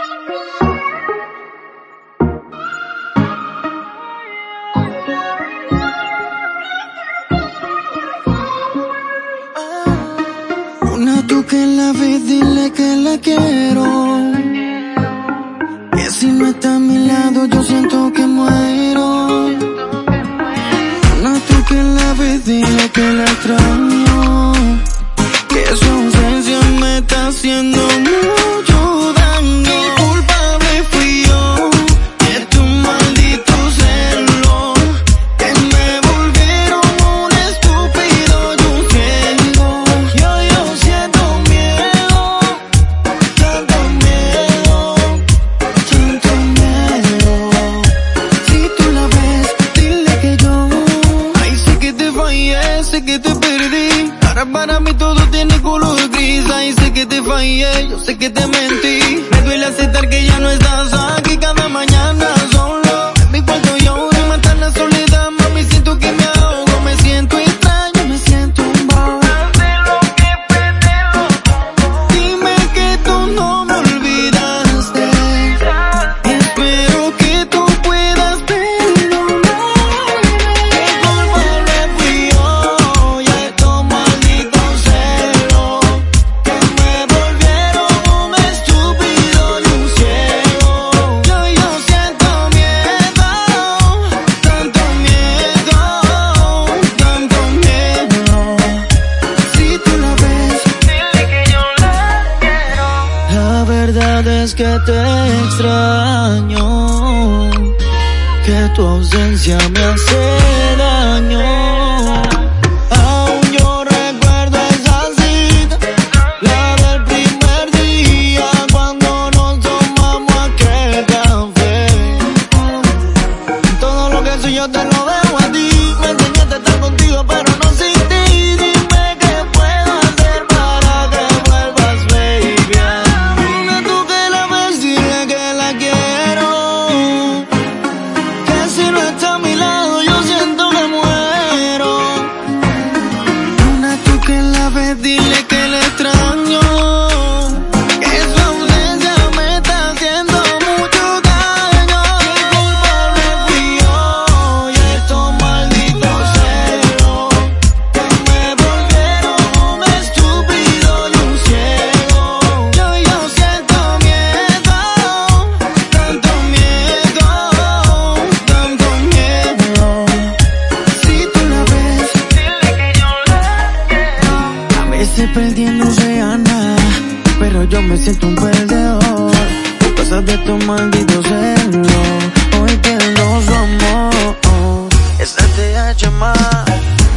Una tú que la ves, dile que la quiero. Que si no está a mi lado yo siento que muero. Una tú que la ves, dile que la extraño. Que su ausencia me está haciendo mucho daño. Y culpable fui yo de tu maldito celo, que me volvieron un estúpido y un ciego. Yo siento miedo, tanto miedo, tanto miedo. Si tú la ves, dile que yo, ay, sé que te fallé, sé que te perdí. Ahora para mí todo tiene color gris. Ay, sé que te fallé, yo sé que te mentí. Me duele aceptar que ya no estás aquí. Cada mañana solo en mi cuarto lloro y mata la soledad. Mami, siento que me ahogo, me siento extraño, me siento un bobo. Hace lo que pretendo. Dime que tú no me olvidaste. Espero que tú puedas perdonarme. Que culpable fui yo y estos malditos celos, que me volvieron un estúpido y un ciego. Yo siento miedo, tanto miedo, tanto miedo. Si tú la ves, dile que yo la quiero. La verdad es que te extraño, que tu ausencia me hace daño. Aún yo recuerdo esa cita, la del primer día, cuando nos tomamos aquel café. Todo lo que soy yo te lo dejo a ti. Me enseñaste a estar contigo pero no sin ti. Dime qué puedo hacer para que vuelvas, baby. Una tú que la ves, dile que la quiero. Que si no está a mi lado yo siento que muero. Una tú que la ves, dile que la extraño. Que su ausencia me está haciendo mucho daño. Que culpable fui yo y estos malditos celos, que me volvieron un estúpido y un ciego. Yo siento miedo, tanto miedo, tanto miedo. Si tú la ves, dile que yo la quiero. A veces perdiendo se gana, pero yo me siento un perdedor por cosas de tu maldito celo. Hoy pierdo su amor, ese te ha hecho mal.